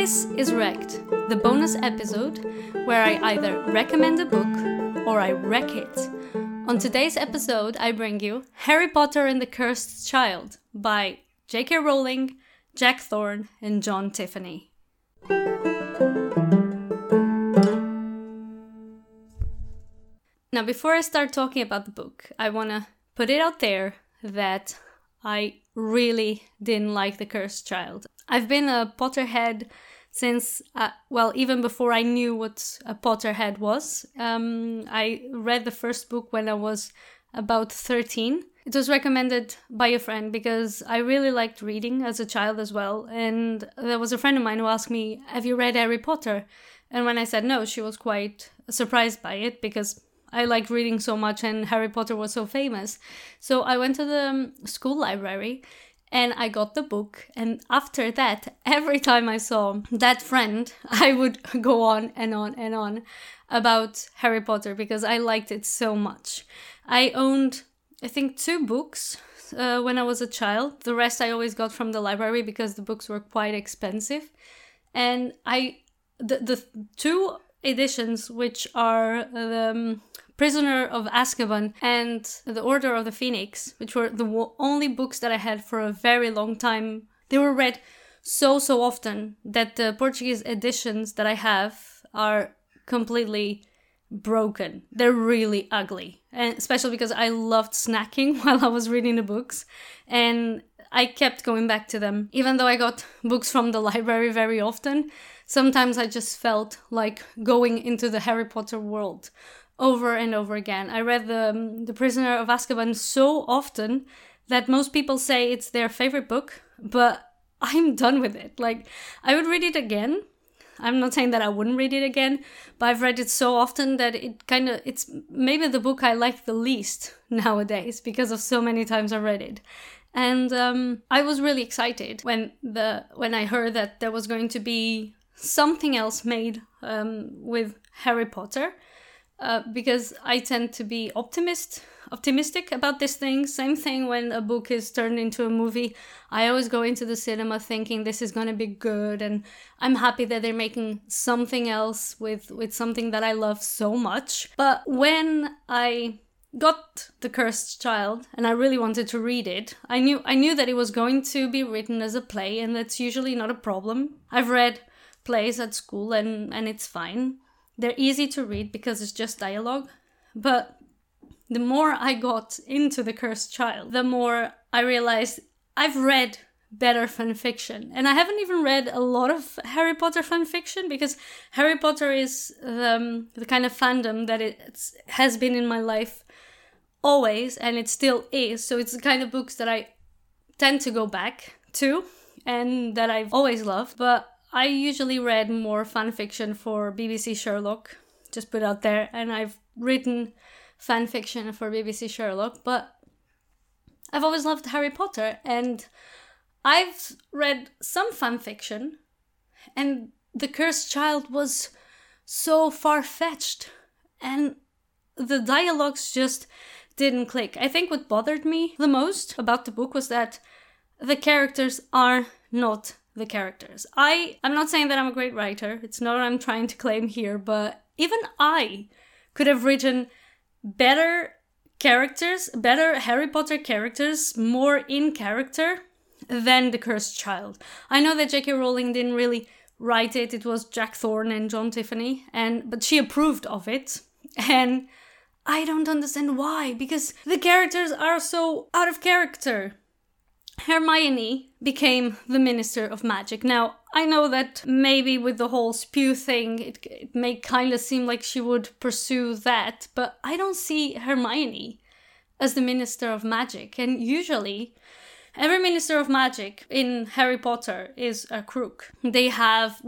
This is Wrecked, the bonus episode where I either recommend a book or I wreck it. On today's episode, I bring you Harry Potter and the Cursed Child by J.K. Rowling, Jack Thorne, and John Tiffany. Now, before I start talking about the book, I want to put it out there that I really didn't like The Cursed Child. I've been a Potterhead since, even before I knew what a Potterhead was. I read the first book when I was about 13. It was recommended by a friend because I really liked reading as a child as well. And there was a friend of mine who asked me, "Have you read Harry Potter?" And when I said no, she was quite surprised by it because I like reading so much and Harry Potter was so famous. So I went to the school library and I got the book. And after that, every time I saw that friend, I would go on and on and on about Harry Potter because I liked it so much. I owned, I think, 2 books when I was a child. The rest I always got from the library because the books were quite expensive. And the 2 editions, which are the Prisoner of Azkaban and The Order of the Phoenix, which were the only books that I had for a very long time. They were read so often that the Portuguese editions that I have are completely broken. They're really ugly, and especially because I loved snacking while I was reading the books, and I kept going back to them. Even though I got books from the library very often, sometimes I just felt like going into the Harry Potter world over and over again. I read the Prisoner of Azkaban so often that most people say it's their favorite book, but I'm done with it. Like, I would read it again. I'm not saying that I wouldn't read it again, but I've read it so often that it's maybe the book I like the least nowadays because of so many times I read it. And I was really excited when I heard that there was going to be something else made with Harry Potter. Because I tend to be optimistic about this thing. Same thing when a book is turned into a movie. I always go into the cinema thinking this is going to be good, and I'm happy that they're making something else with something that I love so much. But when I got The Cursed Child and I really wanted to read it, I knew that it was going to be written as a play, and that's usually not a problem. I've read plays at school and it's fine. They're easy to read because it's just dialogue. But the more I got into The Cursed Child, the more I realized I've read better fanfiction. And I haven't even read a lot of Harry Potter fanfiction because Harry Potter is the kind of fandom that it has been in my life always, and it still is. So it's the kind of books that I tend to go back to and that I've always loved. But I usually read more fanfiction for BBC Sherlock, just put out there, and I've written fanfiction for BBC Sherlock, but I've always loved Harry Potter, and I've read some fanfiction, and The Cursed Child was so far-fetched, and the dialogues just didn't click. I think what bothered me the most about the book was that the characters are not the characters. I'm not saying that I'm a great writer. It's not what I'm trying to claim here, but even I could have written better characters, better Harry Potter characters, more in character than The Cursed Child. I know that J.K. Rowling didn't really write it. It was Jack Thorne and John Tiffany, but she approved of it. And I don't understand why, because the characters are so out of character. Hermione became the Minister of Magic. Now, I know that maybe with the whole spew thing, it may kind of seem like she would pursue that, but I don't see Hermione as the Minister of Magic. And usually, every Minister of Magic in Harry Potter is a crook. They have,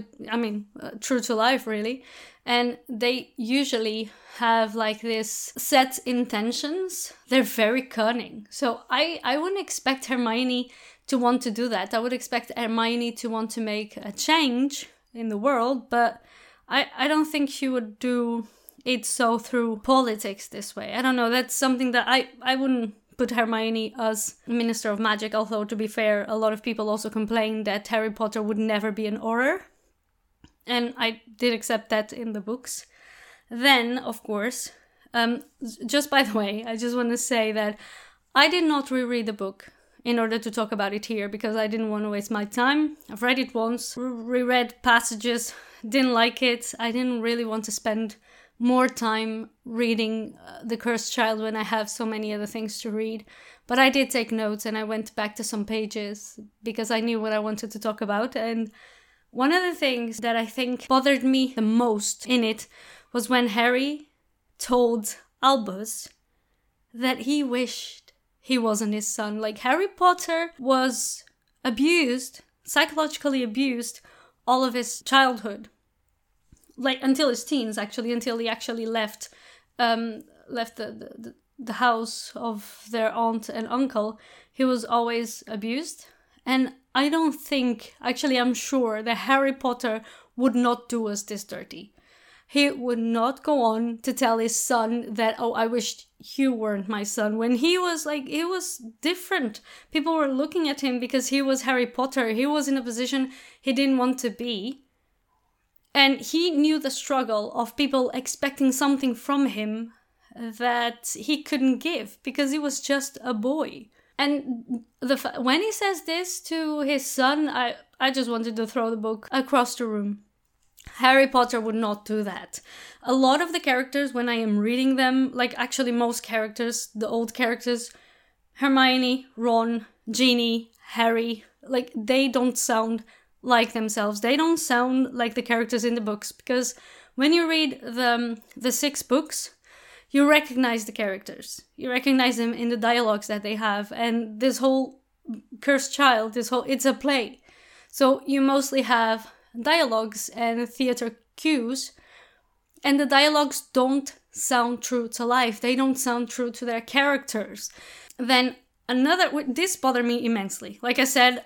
true to life, really. And they usually have like this set intentions. They're very cunning. So I wouldn't expect Hermione to want to do that. I would expect Hermione to want to make a change in the world, but I don't think she would do it so through politics this way. I don't know. That's something that I wouldn't put Hermione as Minister of Magic, although to be fair, a lot of people also complained that Harry Potter would never be an Auror. And I did accept that in the books. Then, of course, just by the way, I just want to say that I did not reread the book in order to talk about it here because I didn't want to waste my time. I've read it once, reread passages, didn't like it. I didn't really want to spend more time reading The Cursed Child when I have so many other things to read. But I did take notes and I went back to some pages because I knew what I wanted to talk about. And one of the things that I think bothered me the most in it was when Harry told Albus that he wished he wasn't his son. Like, Harry Potter was abused, psychologically abused, all of his childhood. Like, until his teens, actually, until he actually left the house of their aunt and uncle. He was always abused. And I don't think, actually I'm sure, that Harry Potter would not do us this dirty. He would not go on to tell his son that, oh, I wished you weren't my son. When he was like, it was different. People were looking at him because he was Harry Potter. He was in a position he didn't want to be. And he knew the struggle of people expecting something from him that he couldn't give because he was just a boy. And when he says this to his son, I just wanted to throw the book across the room. Harry Potter would not do that. A lot of the characters, when I am reading them, like actually most characters, the old characters, Hermione, Ron, Ginny, Harry, like they don't sound like themselves. They don't sound like the characters in the books because when you read the 6 books, you recognize the characters. You recognize them in the dialogues that they have. And this whole Cursed Child, it's a play. So you mostly have dialogues and theater cues, and the dialogues don't sound true to life. They don't sound true to their characters. Then this bothered me immensely. Like I said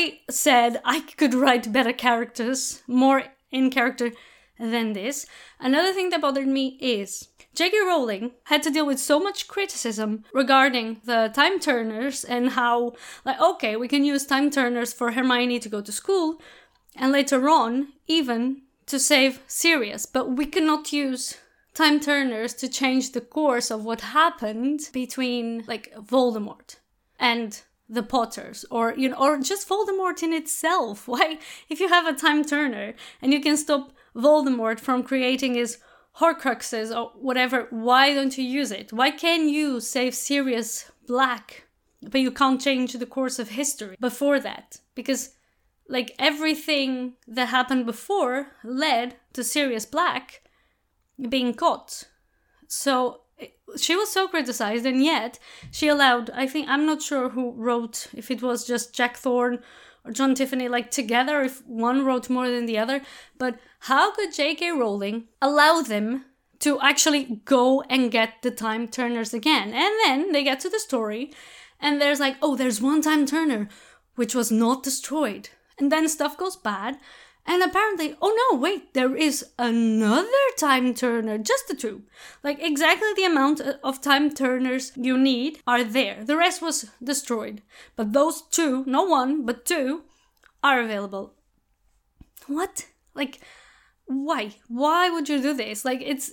I could write better characters, more in character than this. Another thing that bothered me is J.K. Rowling had to deal with so much criticism regarding the time turners and how, like, okay, we can use time turners for Hermione to go to school, and later on, even to save Sirius. But we cannot use time turners to change the course of what happened between, like, Voldemort and the Potters, or just Voldemort in itself. Why, if you have a time turner and you can stop Voldemort from creating his Horcruxes or whatever, why don't you use it? Why can't you save Sirius Black, but you can't change the course of history before that? Because like everything that happened before led to Sirius Black being caught. So she was so criticized, and yet she allowed, I'm not sure who wrote, if it was just Jack Thorne or John Tiffany, like together, if one wrote more than the other, but how could J.K. Rowling allow them to actually go and get the time turners again? And then they get to the story, and there's like, oh, there's one time turner, which was not destroyed. And then stuff goes bad, and apparently, oh no, wait, there is another time turner, just the 2. Like, exactly the amount of time turners you need are there. The rest was destroyed. But those 2, not 1, but 2, are available. What? Like, why? Why would you do this? Like, it's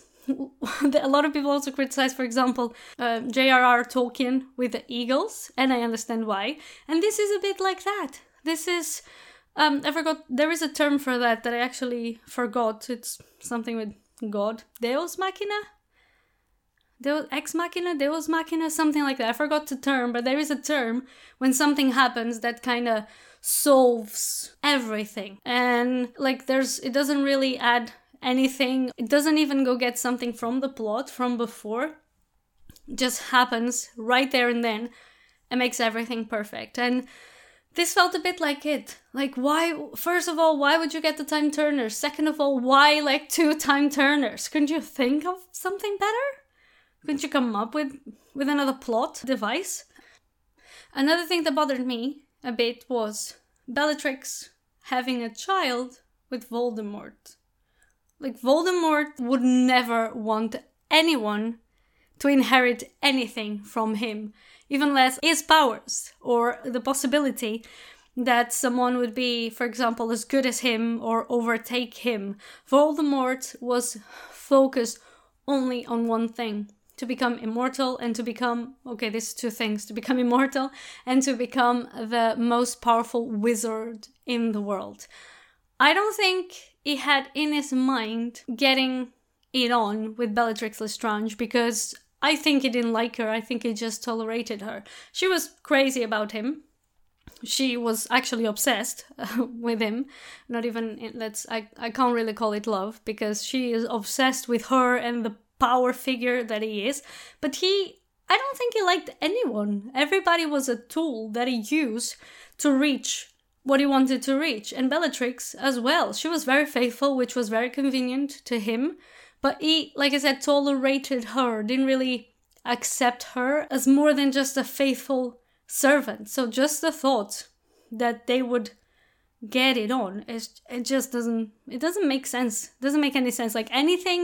a lot of people also criticize, for example, J.R.R. Tolkien with the Eagles, and I understand why. And this is a bit like that. This is, I forgot, there is a term for that I actually forgot. It's something with God. Deus Machina? Ex Machina? Deus Machina? Something like that. I forgot the term, but there is a term when something happens that kind of solves everything. And like it doesn't really add anything. It doesn't even go get something from the plot from before. It just happens right there and then and makes everything perfect. And this felt a bit like it. Like, why, first of all, why would you get the time turners? Second of all, why like 2 time turners? Couldn't you think of something better? Couldn't you come up with another plot device? Another thing that bothered me a bit was Bellatrix having a child with Voldemort. Like, Voldemort would never want anyone to inherit anything from him, even less his powers or the possibility that someone would be, for example, as good as him or overtake him. Voldemort was focused only on one thing: to become immortal and to become, okay, this is two things, to become immortal and to become the most powerful wizard in the world. I don't think he had in his mind getting it on with Bellatrix Lestrange, because I think he didn't like her. I think he just tolerated her. She was crazy about him. She was actually obsessed with him. Not even, I can't really call it love, because she is obsessed with her and the power figure that he is. But I don't think he liked anyone. Everybody was a tool that he used to reach what he wanted to reach. And Bellatrix as well. She was very faithful, which was very convenient to him. But he, like I said, tolerated her, didn't really accept her as more than just a faithful servant. So just the thought that they would get it on, it doesn't make sense. It doesn't make any sense. Like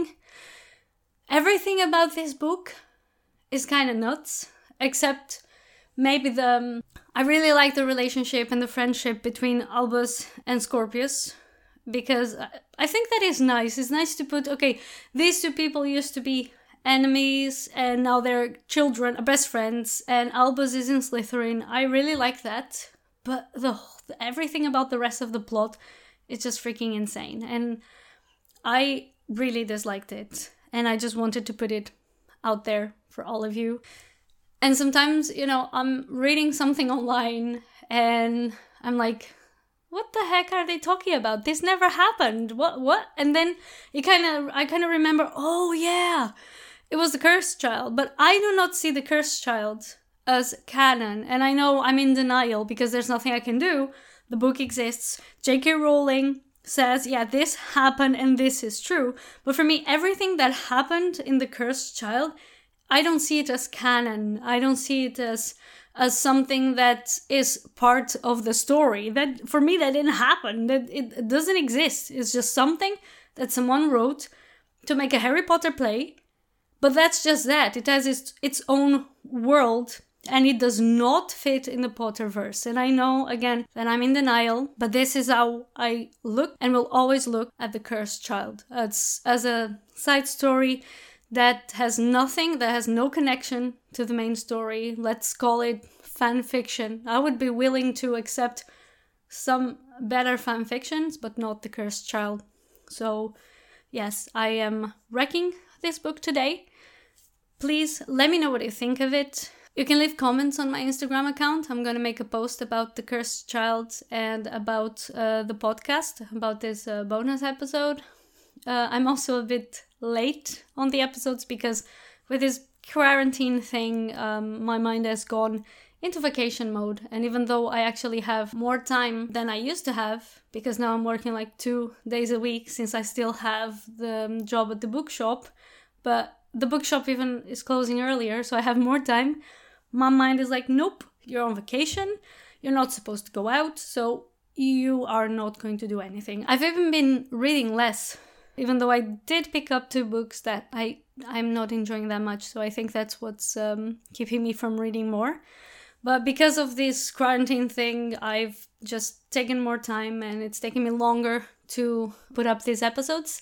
everything about this book is kind of nuts, except maybe I really like the relationship and the friendship between Albus and Scorpius, because I think that is nice. It's nice to put, okay, these two people used to be enemies and now they're children, best friends, and Albus is in Slytherin. I really like that, but everything about the rest of the plot is just freaking insane, and I really disliked it, and I just wanted to put it out there for all of you. And sometimes, I'm reading something online and I'm like, what the heck are they talking about? This never happened. What? And then I kind of remember, oh yeah, it was the Cursed Child. But I do not see the Cursed Child as canon. And I know I'm in denial because there's nothing I can do. The book exists. J.K. Rowling says, yeah, this happened and this is true. But for me, everything that happened in the Cursed Child, I don't see it as canon. I don't see it as something that is part of the story. That, for me, that didn't happen. That it doesn't exist. It's just something that someone wrote to make a Harry Potter play. But that's just that. It has its own world, and it does not fit in the Potterverse. And I know, again, that I'm in denial, but this is how I look and will always look at the Cursed Child. It's as a side story that has no connection to the main story. Let's call it fan fiction. I would be willing to accept some better fan fictions, but not The Cursed Child. So, yes, I am wrecking this book today. Please let me know what you think of it. You can leave comments on my Instagram account. I'm going to make a post about The Cursed Child and about the podcast, about this bonus episode. I'm also a bit late on the episodes because with this quarantine thing, my mind has gone into vacation mode. And even though I actually have more time than I used to have, because now I'm working like 2 days a week since I still have the job at the bookshop, but the bookshop even is closing earlier, so I have more time. My mind is like, nope, you're on vacation, you're not supposed to go out, so you are not going to do anything. I've even been reading less, even though I did pick up 2 books that I'm not enjoying that much, so I think that's what's keeping me from reading more. But because of this quarantine thing, I've just taken more time and it's taking me longer to put up these episodes.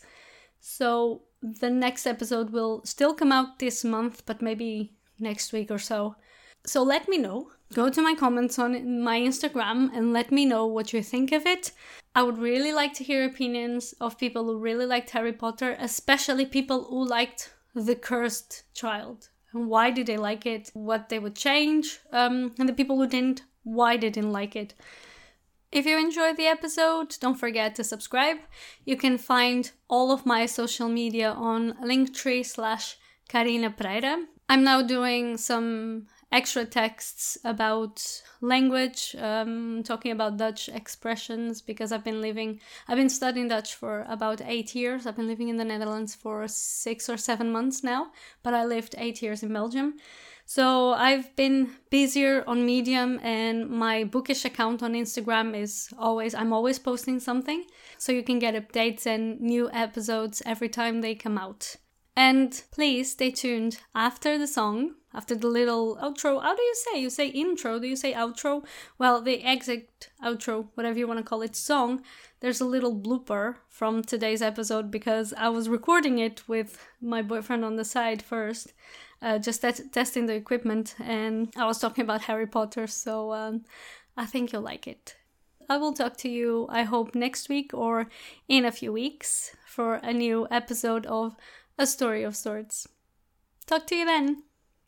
So the next episode will still come out this month, but maybe next week or so. So let me know. Go to my comments on my Instagram and let me know what you think of it. I would really like to hear opinions of people who really liked Harry Potter, especially people who liked The Cursed Child. And why did they like it? What they would change? And the people who didn't, why they didn't like it. If you enjoyed the episode, don't forget to subscribe. You can find all of my social media on linktree/Carina Pereira. I'm now doing some extra texts about language, talking about Dutch expressions, because I've been studying Dutch for about 8 years. I've been living in the Netherlands for 6 or 7 months now, but I lived 8 years in Belgium. So I've been busier on Medium, and my bookish account on Instagram I'm always posting something, so you can get updates and new episodes every time they come out. And please stay tuned after the song, after the little outro. How do you say? You say intro? Do you say outro? Well, the exit outro, whatever you want to call it, song. There's a little blooper from today's episode because I was recording it with my boyfriend on the side first, just testing the equipment, and I was talking about Harry Potter, so I think you'll like it. I will talk to you, I hope, next week or in a few weeks for a new episode of A Story of Sorts. Talk to you then.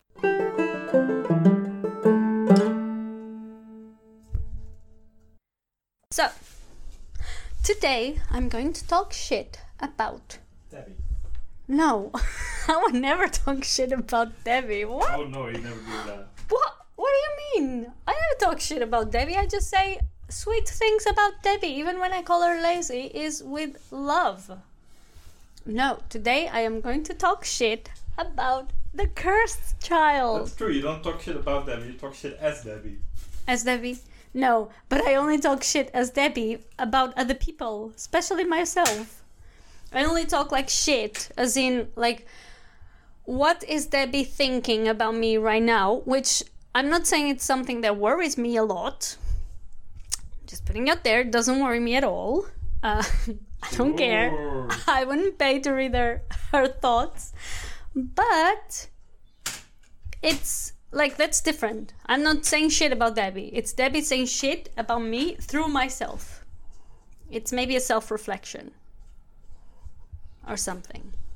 So, today I'm going to talk shit about Debbie. No, I would never talk shit about Debbie. What? Oh no, you never do that. What do you mean? I never talk shit about Debbie. I just say sweet things about Debbie, even when I call her lazy, is with love. No, today I am going to talk shit about the cursed child. That's true, you don't talk shit about Debbie, you talk shit as Debbie. As Debbie? No, but I only talk shit as Debbie about other people, especially myself. I only talk like shit, as in, like, what is Debbie thinking about me right now? Which, I'm not saying it's something that worries me a lot. Just putting it out there, it doesn't worry me at all. I don't care. I wouldn't pay to read her thoughts. But it's like, that's different. I'm not saying shit about Debbie. It's Debbie saying shit about me through myself. It's maybe a self-reflection or something.